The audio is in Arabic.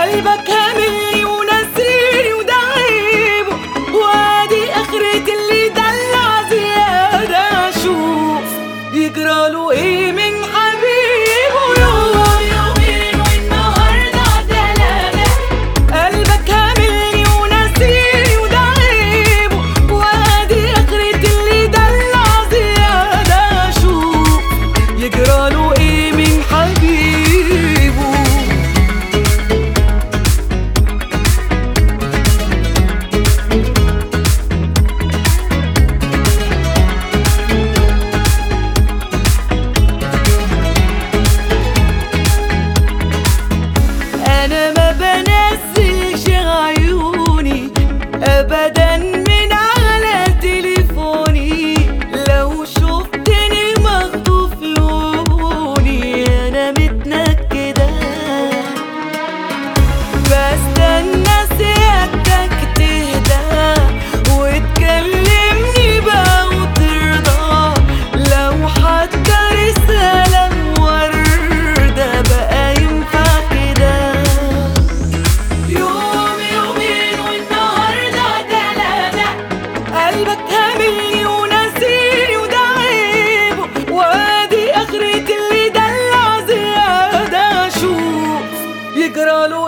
قلبك هاملني وناسيني وده عيبه، وادي اخرة اللي دلع زيادة. شوف يجراله ايه من حبيبه، يوم يومين والنهارده تلاتة. قلبك هاملني وناسيني وده عيبه، وادي اخرة اللي دلع زيادة. شوف يجراله ايه من حبيبه. أنا ما بنزلش عيوني أبدا من على تليفوني، لو شفتني مخطوف لوني أنا متنكدة. بستنى سيادتك تهدى وتكلمني بقى وترضى، لو حتى رسالة وردة بقى ينفع كده. يوم يومين والنهارده تلاتة. قلبك هاملني وناسيني وده عيبه، وادي اخرة اللي دلع زيادة. شوف يجراله